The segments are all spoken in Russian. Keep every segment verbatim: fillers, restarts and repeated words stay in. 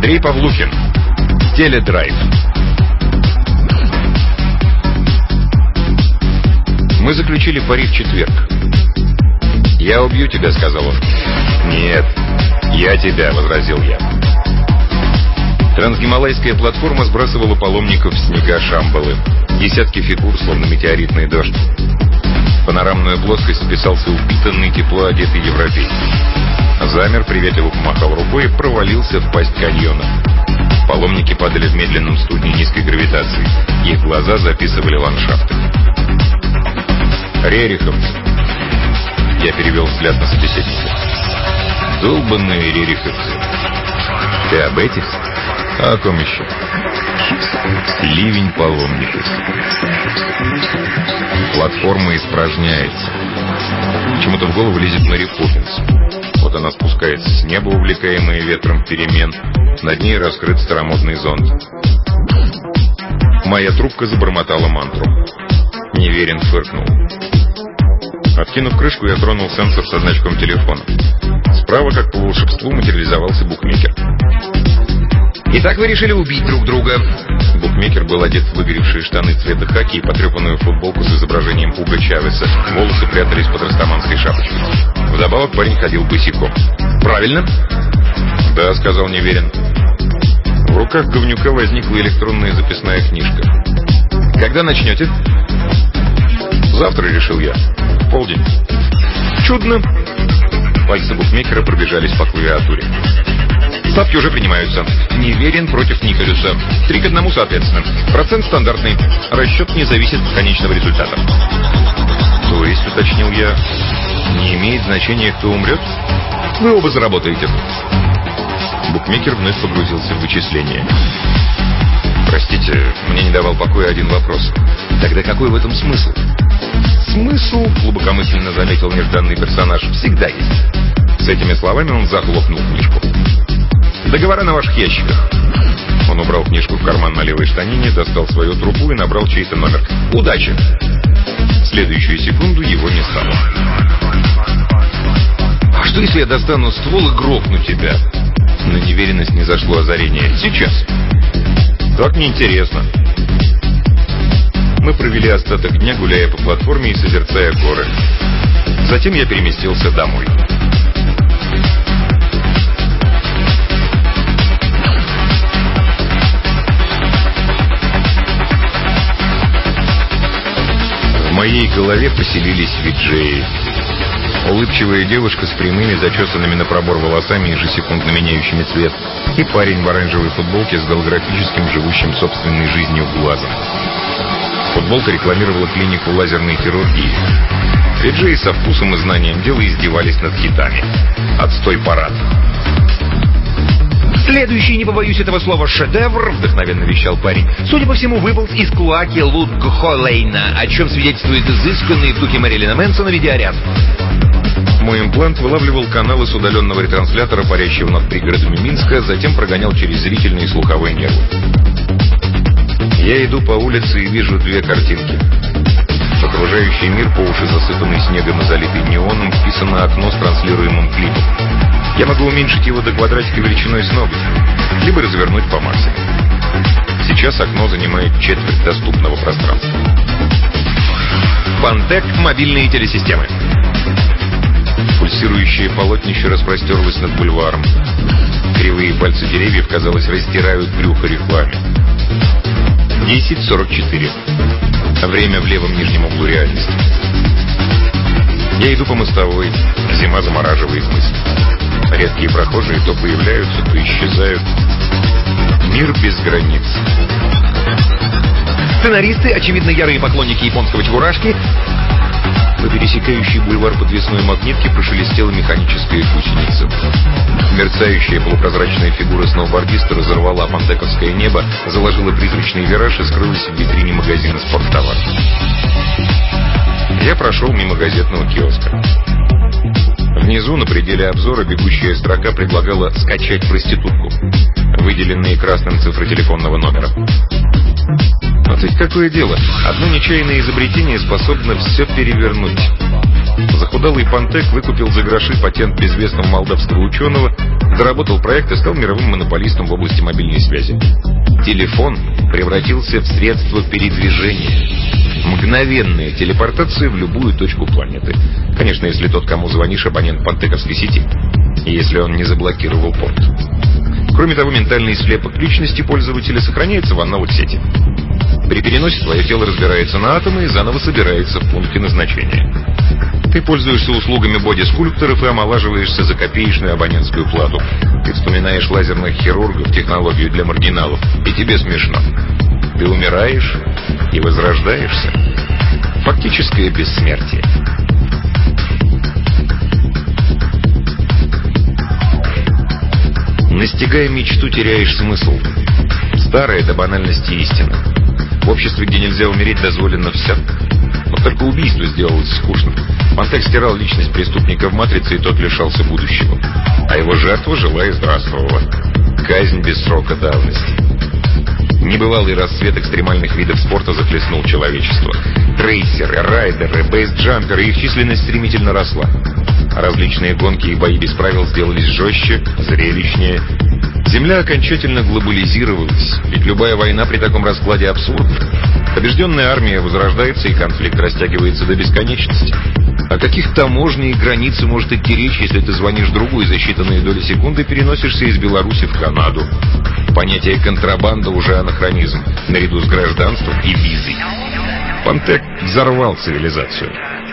Андрей Павлухин. Теледрайв. Мы заключили пари в четверг. «Я убью тебя», — сказал он. «Нет, я тебя», — возразил я. Трансгималайская платформа сбрасывала паломников в снега Шамбалы. Десятки фигур, словно метеоритный дождь. В панорамную плоскость вписался упитанный, тепло одетый европейец. Замер, приветливо помахал рукой и провалился в пасть каньона. Паломники падали в медленном студне низкой гравитации. Их глаза записывали ландшафты. «Рериховцы». Я перевел взгляд на собеседника. «Долбанные рериховцы». «Ты об этих?» «А о ком еще?» «Ливень паломников». Платформа испражняется. Почему-то в голову лезет Мэри Поппинс. Вот она спускается с неба, увлекаемая ветром перемен. Над ней раскрыт старомодный зонт. Моя трубка забормотала мантру. Неверин фыркнул. Откинув крышку, я тронул сенсор со значком телефона. Справа, как по волшебству, материализовался букмекер. «Итак, вы решили убить друг друга». Букмекер был одет в выгоревшие штаны цвета хаки и потрепанную футболку с изображением Уго Чавеса. Волосы прятались под растаманской шапочкой. Вдобавок парень ходил босиком. «Правильно?» «Да», — сказал Неверин. В руках говнюка возникла электронная записная книжка. «Когда начнете?» «Завтра», — решил я. «В полдень». «Чудно». Пальцы букмекера пробежались по клавиатуре. «Ставки уже принимаются. Неверин против Николюса. Три к одному соответственно. Процент стандартный. Расчет не зависит от конечного результата». «То есть», — уточнил я, — «не имеет значения, кто умрет? Вы оба заработаете». Букмекер вновь погрузился в вычисление. «Простите, мне не давал покоя один вопрос. Тогда какой в этом смысл?» «Смысл», — глубокомысленно заметил нежданный персонаж, — «всегда есть». С этими словами он захлопнул книжку. «Договора на ваших ящиках». Он убрал книжку в карман на левой штанине, достал свою трубу и набрал чей-то номер. «Удачи!» В следующую секунду его не стало. «А что, если я достану ствол и грохну тебя?» На Неверенность не зашло озарение. «Сейчас». «Так неинтересно». Мы провели остаток дня, гуляя по платформе и созерцая горы. Затем я переместился домой. В моей голове поселились виджеи. Улыбчивая девушка с прямыми, зачесанными на пробор волосами, ежесекундно меняющими цвет, и парень в оранжевой футболке с голографическим, живущим собственной жизнью глазом. Футболка рекламировала клинику лазерной хирургии. Виджеи со вкусом и знанием дела издевались над хитами. Отстой парад. «Следующий, не побоюсь этого слова, шедевр», — вдохновенно вещал парень, судя по всему, выполз из клоаки Лудгхоллейна, о чем свидетельствует изысканный в духе Мэрилина Мэнсона видеоряд. Мой имплант вылавливал каналы с удаленного ретранслятора, парящего над пригородами Минска, затем прогонял через зрительные и слуховые нервы. Я иду по улице и вижу две картинки. Окружающий мир, по уши засыпанный снегом и залитый неоном, вписан на окно с транслируемым клипом. Я могу уменьшить его до квадратика величиной с ноготь, либо развернуть по максимуму. Сейчас окно занимает четверть доступного пространства. Пантек. Мобильные телесистемы. Пульсирующее полотнище распростерлось над бульваром. Кривые пальцы деревьев, казалось, растирают брюхо рекламе. десять сорок четыре. Время в левом нижнем углу реальности. Я иду по мостовой. Зима замораживает мысли. Редкие прохожие то появляются, то исчезают. Мир без границ. Сценаристы, очевидно, ярые поклонники японского чебурашки. По пересекающей бульвар подвесной магнитки прошелестела механическая гусеница. Мерцающая полупрозрачная фигура сноубордиста разорвала пантековское небо, заложила призрачный вираж и скрылась в витрине магазина «Спорттовар». Я прошел мимо газетного киоска. Внизу, на пределе обзора, бегущая строка предлагала скачать проститутку, выделенные красным цифры телефонного номера. Вот ведь какое дело. Одно нечаянное изобретение способно все перевернуть. Захудалый Пантек выкупил за гроши патент безвестного молдавского ученого, доработал проект и стал мировым монополистом в области мобильной связи. Телефон превратился в средство передвижения. Мгновенная телепортация в любую точку планеты. Конечно, если тот, кому звонишь, абонент пантековской сети. И если он не заблокировал порт. Кроме того, ментальный слепок личности пользователя сохраняется в аналог сети. При переносе твое тело разбирается на атомы и заново собирается в пункте назначения. Ты пользуешься услугами боди-скульпторов и омолаживаешься за копеечную абонентскую плату. Ты вспоминаешь лазерных хирургов, технологию для маргиналов, и тебе смешно. Ты умираешь и возрождаешься. Фактическое бессмертие. Настигая мечту, теряешь смысл. Старая до банальности истина. В обществе, где нельзя умереть, дозволено все. Но только убийство сделалось скучным. Пантек стирал личность преступника в «Матрице», и тот лишался будущего. А его жертва жила и здравствовала. Казнь без срока давности. Небывалый рассвет экстремальных видов спорта захлестнул человечество. Трейсеры, райдеры, бейсджамперы, их численность стремительно росла. Различные гонки и бои без правил сделались жестче, зрелищнее. Земля окончательно глобализировалась, ведь любая война при таком раскладе абсурдна. Побежденная армия возрождается, и конфликт растягивается до бесконечности. О каких таможне и границе может идти речь, если ты звонишь другу и за считанные доли секунды переносишься из Беларуси в Канаду? Понятие контрабанда уже анахронизм, наряду с гражданством и визой. Пантек взорвал цивилизацию.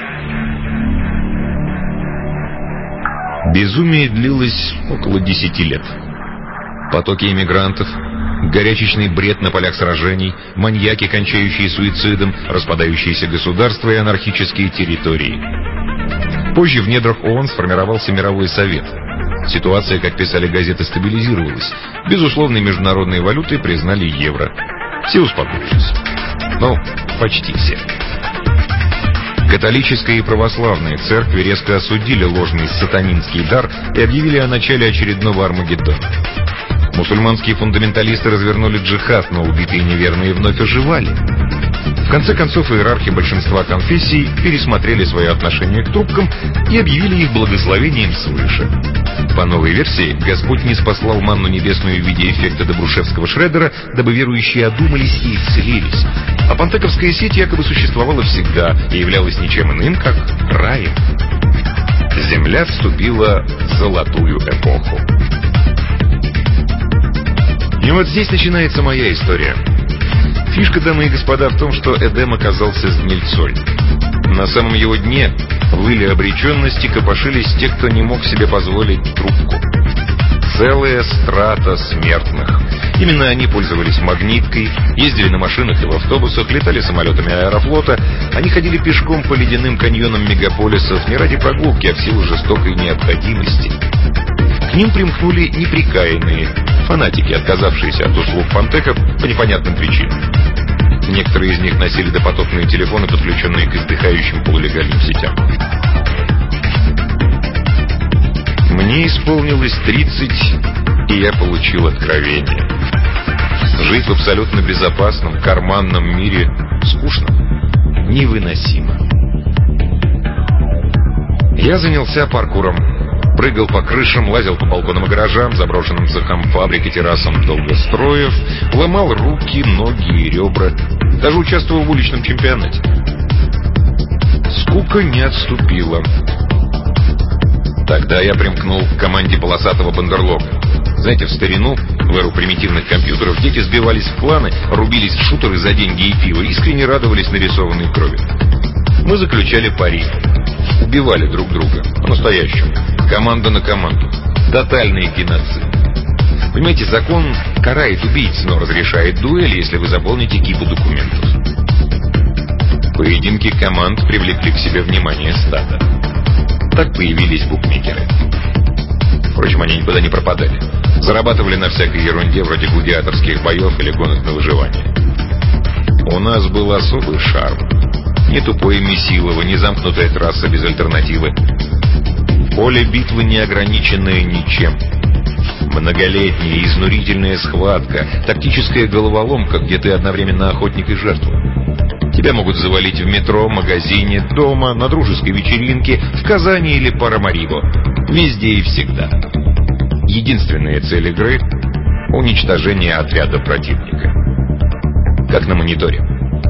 Безумие длилось около десяти лет. Потоки иммигрантов, горячечный бред на полях сражений, маньяки, кончающие суицидом, распадающиеся государства и анархические территории. Позже в недрах ООН сформировался Мировой Совет. Ситуация, как писали газеты, стабилизировалась. Безусловной международной валютой признали евро. Все успокоились. Ну, почти все. Католическая и православные церкви резко осудили ложный сатанинский дар и объявили о начале очередного Армагеддона. Мусульманские фундаменталисты развернули джихад, но убитые неверные вновь оживали. В конце концов, иерархи большинства конфессий пересмотрели свое отношение к трубкам и объявили их благословением свыше. По новой версии, Господь не спаслал манну небесную в виде эффекта добрушевского Шреддера, дабы верующие одумались и исцелились. А пантековская сеть якобы существовала всегда и являлась ничем иным, как раем. Земля вступила в золотую эпоху. И вот здесь начинается моя история. Фишка, дамы и господа, в том, что Эдем оказался с гнильцой. На самом его дне, в иле обреченности, копошились те, кто не мог себе позволить трубку. Целая страта смертных. Именно они пользовались магниткой, ездили на машинах и в автобусах, летали самолетами Аэрофлота. Они ходили пешком по ледяным каньонам мегаполисов не ради прогулки, а в силу жестокой необходимости. К ним примкнули неприкаянные, фанатики, отказавшиеся от услуг Пантека по непонятным причинам. Некоторые из них носили допотопные телефоны, подключенные к издыхающим полулегальным сетям. Мне исполнилось тридцать, и я получил откровение. Жить в абсолютно безопасном, карманном мире скучно, невыносимо. Я занялся паркуром. Прыгал по крышам, лазил по балконам и гаражам, заброшенным цехам фабрик и террасам долгостроев, ломал руки, ноги и ребра. Даже участвовал в уличном чемпионате. Скука не отступила. Тогда я примкнул к команде полосатого бандерлога. Знаете, в старину, в эру примитивных компьютеров, дети сбивались в кланы, рубились в шутеры за деньги и пиво, искренне радовались нарисованной крови. Мы заключали пари. Убивали друг друга. По-настоящему. Команда на команду. Тотальный геноцид. Понимаете, закон карает убийц, но разрешает дуэль, если вы заполните кипу документов. Поединки команд привлекли к себе внимание стада. Так появились букмекеры. Впрочем, они никуда не пропадали. Зарабатывали на всякой ерунде, вроде гладиаторских боев или гонок на выживание. У нас был особый шарм. Ни тупое месилово, ни замкнутая трасса без альтернативы. Поле битвы, не ограниченное ничем. Многолетняя, изнурительная схватка, тактическая головоломка, где ты одновременно охотник и жертва. Тебя могут завалить в метро, магазине, дома, на дружеской вечеринке, в Казани или Парамарибо. Везде и всегда. Единственная цель игры — уничтожение отряда противника. Как на мониторе.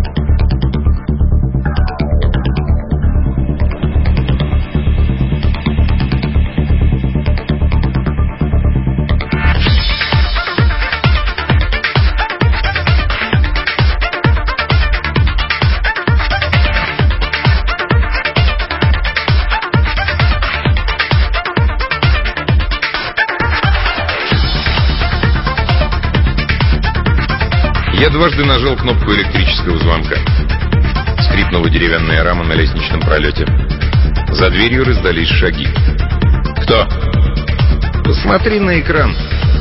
Я дважды нажал кнопку электрического звонка. Скрипнула деревянная рама на лестничном пролете. За дверью раздались шаги. «Кто?» «Посмотри на экран».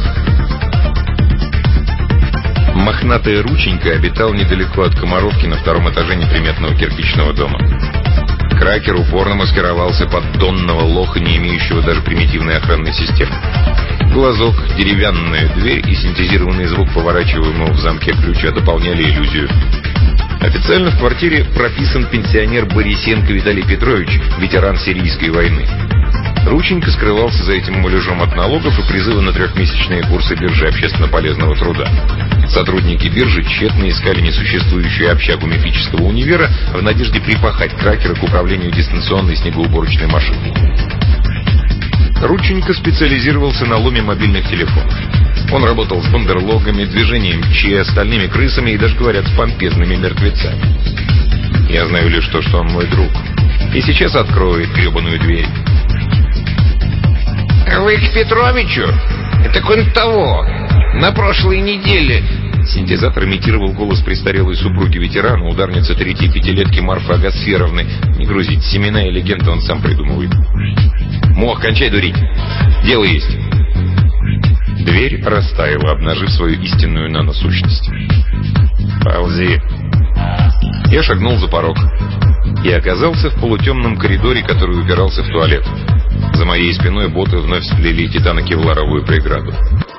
Мохнатая Рученька обитал недалеко от Комаровки на втором этаже неприметного кирпичного дома. Кракер упорно маскировался под донного лоха, не имеющего даже примитивной охранной системы. Глазок, деревянная дверь и синтезированный звук поворачиваемого в замке ключа дополняли иллюзию. Официально в квартире прописан пенсионер Борисенко Виталий Петрович, ветеран сирийской войны. Рученька скрывался за этим муляжом от налогов и призыва на трехмесячные курсы биржи общественно полезного труда. Сотрудники биржи тщетно искали несуществующую общагу мифического универа в надежде припахать Кракера к управлению дистанционной снегоуборочной машиной. Рученька специализировался на ломе мобильных телефонов. Он работал с бандерлогами, движением Че, стальными крысами и даже, говорят, с помпезными мертвецами. Я знаю лишь то, что он мой друг. И сейчас откроет гребаную дверь. «Вы к Петровичу? Так он того. На прошлой неделе...» Синтезатор имитировал голос престарелой супруги ветерана, ударницы третьей пятилетки Марфы Агасферовны. Не грузить, семена и легенды он сам придумывает. «Мох, кончай дурить. Дело есть». Дверь растаяла, обнажив свою истинную наносущность. «Ползи». Я шагнул за порог и оказался в полутемном коридоре, который упирался в туалет. За моей спиной боты вновь сплели титано-кевларовую преграду.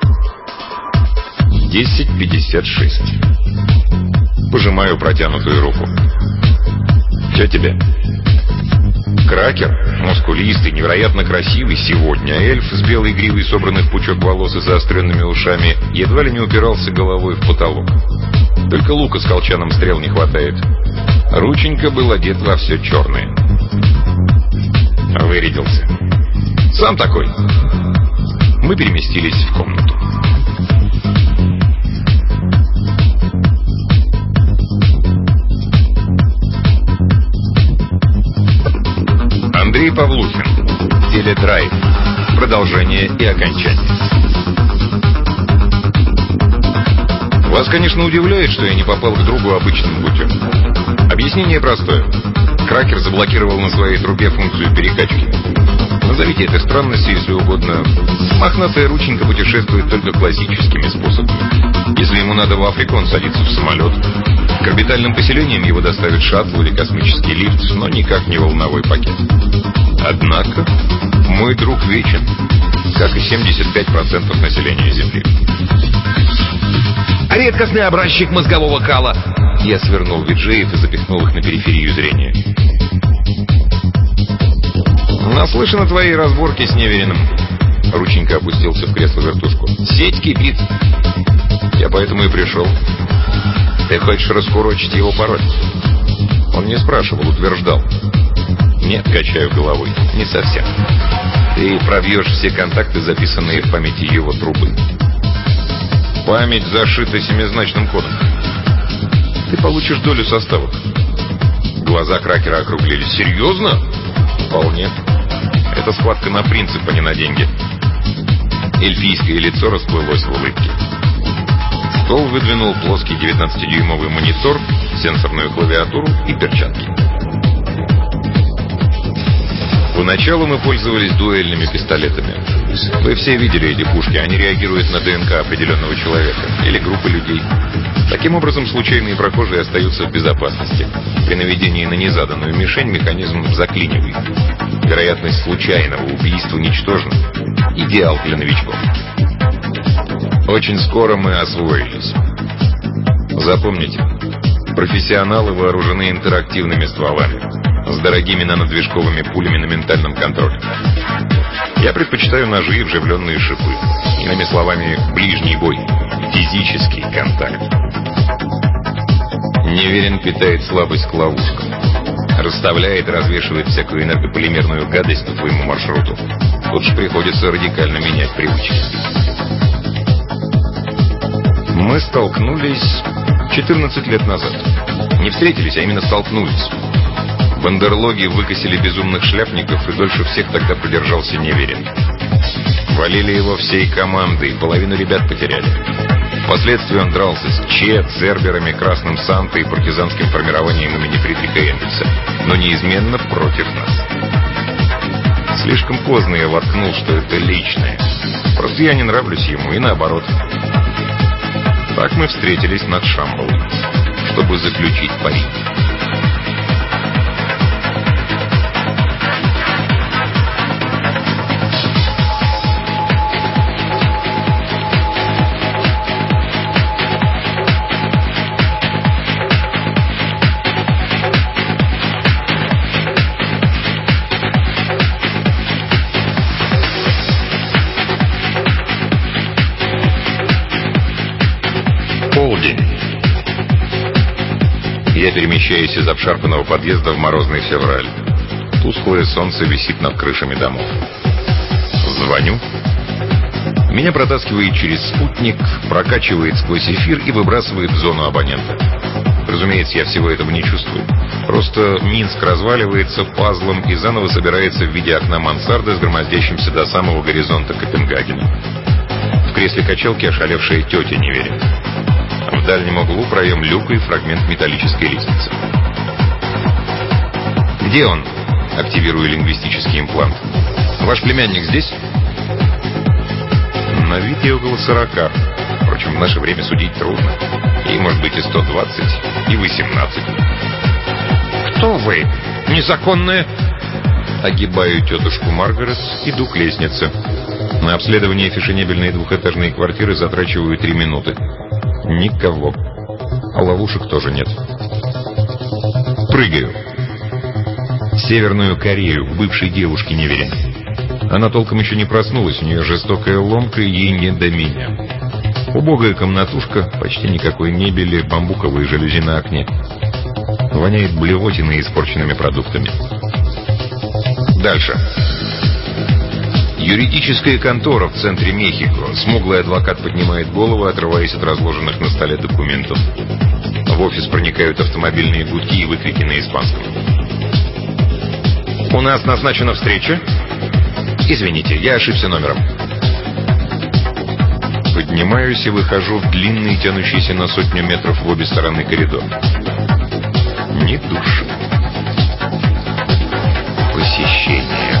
десять пятьдесят шесть. Пожимаю протянутую руку. «Че тебе?» Кракер, мускулистый, невероятно красивый сегодня, эльф с белой гривой собранных пучок волос и заостренными ушами, едва ли не упирался головой в потолок. Только лука с колчаном стрел не хватает. Рученька был одет во все черное. Вырядился. Сам такой. Мы переместились в комнату. Андрей Павлухин. Теледрайв. Продолжение и окончание. Вас, конечно, удивляет, что я не попал к другу обычным путем. Объяснение простое. Кракер заблокировал на своей трубе функцию перекачки. Назовите это странностью, если угодно. Мохнатая Рученька путешествует только классическими способами. Если ему надо в Африку, он садится в самолет. К орбитальным поселениям его доставит шаттл или космический лифт, но никак не волновой пакет. Однако мой друг вечен, как и семьдесят пять процентов населения Земли. «Редкостный образчик мозгового кала!» Я свернул виджеев и запихнул их на периферию зрения. «Наслышан о твоей разборке с Невериным». Рученька опустился в кресло-вертушку. «Сеть кипит. Я поэтому и пришел. Ты хочешь раскурочить его пароль?» Он не спрашивал, утверждал. «Нет», качаю головой, не совсем. Ты пробьешь все контакты, записанные в памяти его трубы. Память зашита семизначным кодом. Ты получишь долю составов. Глаза Кракера округлились. «Серьезно?» «Вполне. Это схватка на принцип, а не на деньги». Эльфийское лицо расплылось в улыбке. Стол выдвинул плоский девятнадцатидюймовый монитор, сенсорную клавиатуру и перчатки. Поначалу мы пользовались дуэльными пистолетами. Вы все видели эти пушки, они реагируют на ДНК определенного человека или группы людей. Таким образом, случайные прохожие остаются в безопасности. При наведении на незаданную мишень механизм заклинивает. Вероятность случайного убийства ничтожна. Идеал для новичков. Очень скоро мы освоились. Запомните, Профессионалы вооружены интерактивными стволами с дорогими нанодвижковыми пулями на ментальном контроле. Я предпочитаю ножи и вживленные шипы. Иными словами, ближний бой. Физический контакт. Неверин питает слабость к ловушкам. Расставляет, развешивает всякую энергополимерную гадость по твоему маршруту. Тут же приходится радикально менять привычки. Мы столкнулись четырнадцать лет назад. Не встретились, а именно столкнулись. Бандерлоги выкосили безумных шляпников, и дольше всех тогда продержался Неверин. Валили его всей командой, половину ребят потеряли. Впоследствии он дрался с Че, Церберами, Красным Сантой и партизанским формированием имени Фридриха Энгельса, но неизменно против нас. Слишком поздно я воткнул, что это личное. Просто я не нравлюсь ему, и наоборот. Так мы встретились над Шамбалой, чтобы заключить пари. Я перемещаюсь из обшарпанного подъезда в морозный февраль. Тусклое солнце висит над крышами домов. Звоню. Меня протаскивает через спутник, прокачивает сквозь эфир и выбрасывает в зону абонента. Разумеется, я всего этого не чувствую. Просто Минск разваливается пазлом и заново собирается в виде окна мансарды, сгромоздящимся до самого горизонта Копенгагена. В кресле качалки ошалевшая тетя Неверин. В дальнем углу проем люка и фрагмент металлической лестницы. «Где он?» — активирую лингвистический имплант. «Ваш племянник здесь?» На вид я около сорока. Впрочем, в наше время судить трудно. Ей может быть и сто двадцать, и восемнадцать. «Кто вы? Незаконная?» Огибаю тетушку Маргарет, иду к лестнице. На обследование фешенебельной двухэтажной квартиры затрачиваю три минуты. Никого. А ловушек тоже нет. Прыгаю. В Северную Корею, к бывшей девушке Неверин. Она толком еще не проснулась, у нее жестокая ломка, и ей не до меня. Убогая комнатушка, почти никакой мебели, бамбуковые жалюзи на окне. Воняет блевотиной и испорченными продуктами. Дальше. Юридическая контора в центре Мехико. Смуглый адвокат поднимает голову, отрываясь от разложенных на столе документов. В офис проникают автомобильные гудки и выкрики на испанском. «У нас назначена встреча?» «Извините, я ошибся номером». Поднимаюсь и выхожу в длинный, тянущийся на сотню метров в обе стороны коридор. Ни души. Посещение.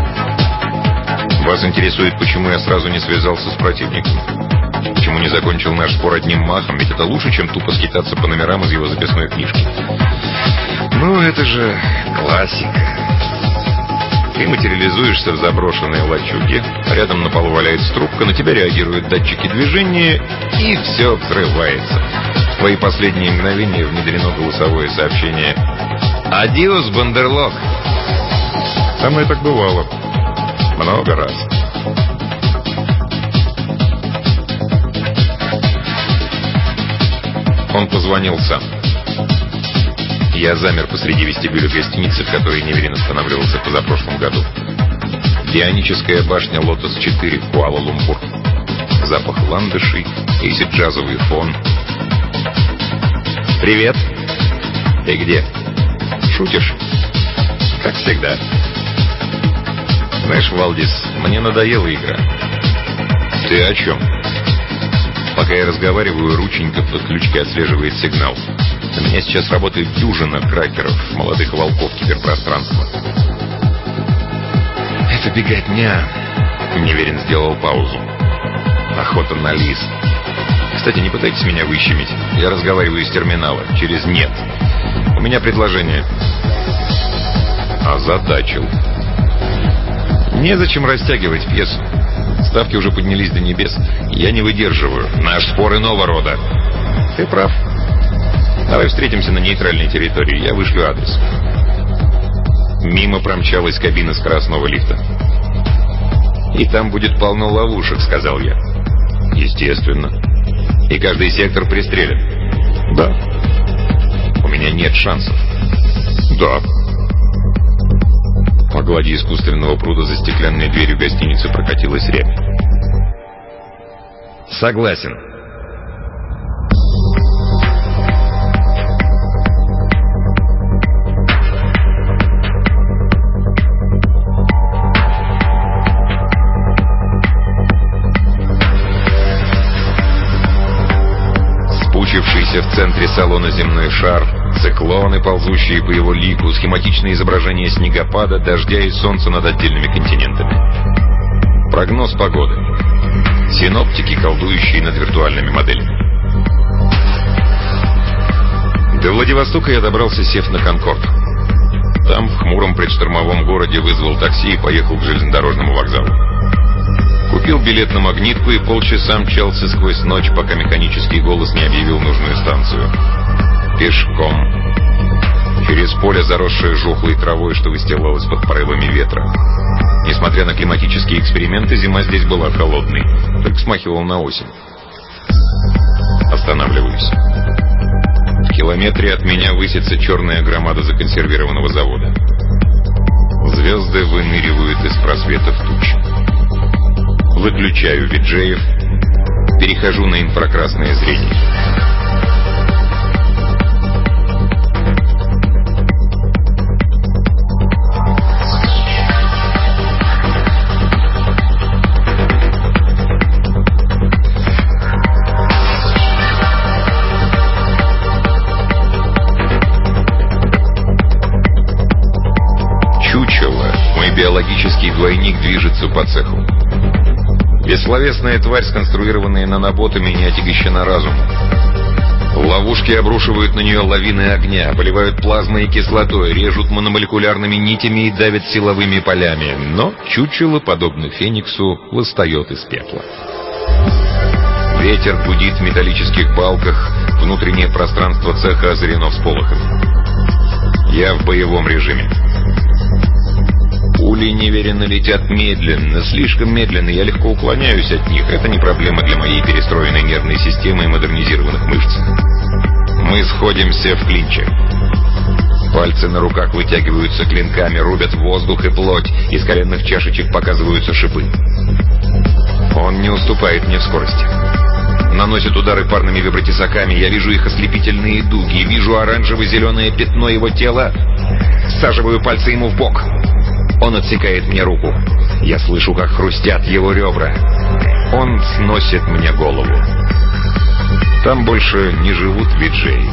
Вас интересует, почему я сразу не связался с противником? Почему не закончил наш спор одним махом? Ведь это лучше, чем тупо скитаться по номерам из его записной книжки. Ну, это же классика. Ты материализуешься в заброшенной лачуге, рядом на полу валяется трубка, на тебя реагируют датчики движения, и все взрывается. В твои последние мгновения внедрено голосовое сообщение: «Адиос, Бандерлог!» Со мной так бывало. Много раз. Он позвонил сам. Я замер посреди вестибюля гостиницы, в которой Неверин останавливался позапрошлом году. Бионическая башня Лотос четыре, Куала-Лумпур. Запах ландышей, эйсид-джазовый фон. «Привет. Ты где?» «Шутишь?» «Как всегда». «Знаешь, Валдис, мне надоела игра». «Ты о чем?» Пока я разговариваю, рученька в подключке отслеживает сигнал. У меня сейчас работает дюжина кракеров, молодых волков киберпространства. «Это беготня». Неверин сделал паузу. «Охота на лис. Кстати, не пытайтесь меня выщемить. Я разговариваю из терминала, через «нет». У меня предложение». Озадачил. Незачем растягивать пьесу. Ставки уже поднялись до небес. Я не выдерживаю. Наш спор иного рода. Ты прав. Давай встретимся на нейтральной территории, я вышлю адрес. Мимо промчалась кабина скоростного лифта. «И там будет полно ловушек», — сказал я. «Естественно. И каждый сектор пристрелен». «Да». «У меня нет шансов». «Да». По глади искусственного пруда за стеклянной дверью гостиницы прокатилась рябь. «Согласен». Спучившийся в центре салона земной шар, циклоны, ползущие по его лику, схематичное изображение снегопада, дождя и солнца над отдельными континентами. Прогноз погоды. Синоптики, колдующие над виртуальными моделями. До Владивостока я добрался, сев на «Конкорд». Там, в хмуром предштормовом городе, вызвал такси и поехал к железнодорожному вокзалу. Купил билет на «Магнитку» и полчаса мчался сквозь ночь, пока механический голос не объявил нужную станцию. Пешком. Через поле, заросшее жухлой травой, что выстилалось под порывами ветра. Несмотря на климатические эксперименты, зима здесь была холодной, только смахивала на осень. Останавливаюсь. В километре от меня высится черная громада законсервированного завода. Звезды выныривают из просветов туч. Выключаю виджеев, перехожу на инфракрасное зрение. Чучело, мой биологический двойник, движется по цеху. Бессловесная тварь, сконструированная наноботами, не отягощена разумом. Ловушки обрушивают на нее лавины огня, поливают плазмой и кислотой, режут мономолекулярными нитями и давят силовыми полями. Но чучело, подобно фениксу, восстает из пепла. Ветер гудит в металлических балках, внутреннее пространство цеха озарено всполохами. Я в боевом режиме. Пули неуверенно летят медленно, слишком медленно, я легко уклоняюсь от них. Это не проблема для моей перестроенной нервной системы и модернизированных мышц. Мы сходимся в клинче. Пальцы на руках вытягиваются клинками, рубят воздух и плоть, из коленных чашечек показываются шипы. Он не уступает мне в скорости. Наносит удары парными вибротесаками, я вижу их ослепительные дуги, вижу оранжево-зеленое пятно его тела. Всаживаю пальцы ему в бок. Он отсекает мне руку. Я слышу, как хрустят его ребра. Он сносит мне голову. Там больше не живут виджеи.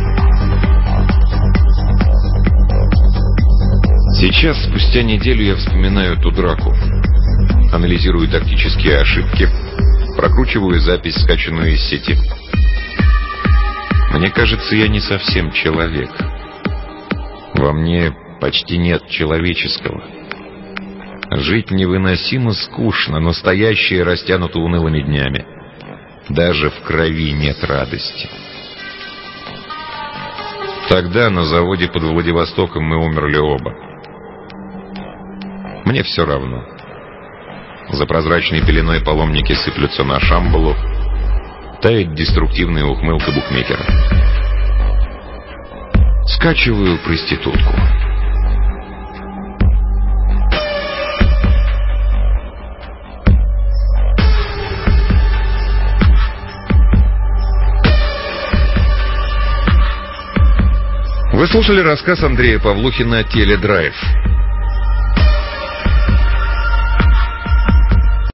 Сейчас, спустя неделю, я вспоминаю ту драку. Анализирую тактические ошибки. Прокручиваю запись, скачанную из сети. Мне кажется, я не совсем человек. Во мне почти нет человеческого. Жить невыносимо скучно, настоящее растянуто унылыми днями. Даже в крови нет радости. Тогда на заводе под Владивостоком мы умерли оба. Мне все равно. За прозрачной пеленой паломники сыплются на Шамбалу. Тает деструктивная ухмылка букмекера. Скачиваю проститутку. Вы слушали рассказ Андрея Павлухина «Теледрайв».